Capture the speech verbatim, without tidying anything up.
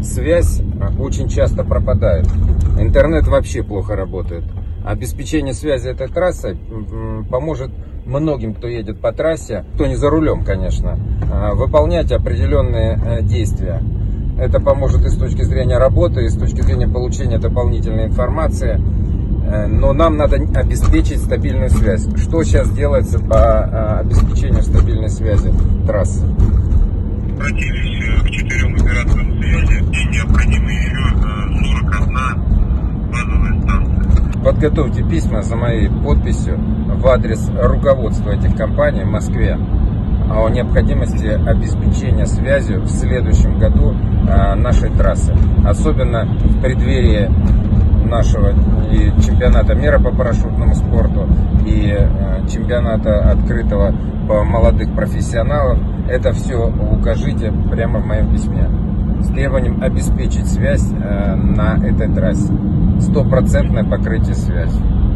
связь очень часто пропадает. Интернет вообще плохо работает. Обеспечение связи этой трассы поможет многим, кто едет по трассе, кто не за рулем, конечно, выполнять определенные действия. Это поможет и с точки зрения работы, и с точки зрения получения дополнительной информации. Но нам надо обеспечить стабильную связь. Что сейчас делается по обеспечению стабильной связи трассы? Обратились к четырем операторам связи, и необходимо еще сорок одна базовая станция. Подготовьте письма за моей подписью в адрес руководства этих компаний в Москве о необходимости обеспечения связью в следующем году нашей трассы. Особенно в преддверии нашего и чемпионата мира по парашютному спорту, и чемпионата открытого по молодых профессионалов. Это все укажите прямо в моем письме с требованием обеспечить связь на этой трассе. Стопроцентное покрытие связи.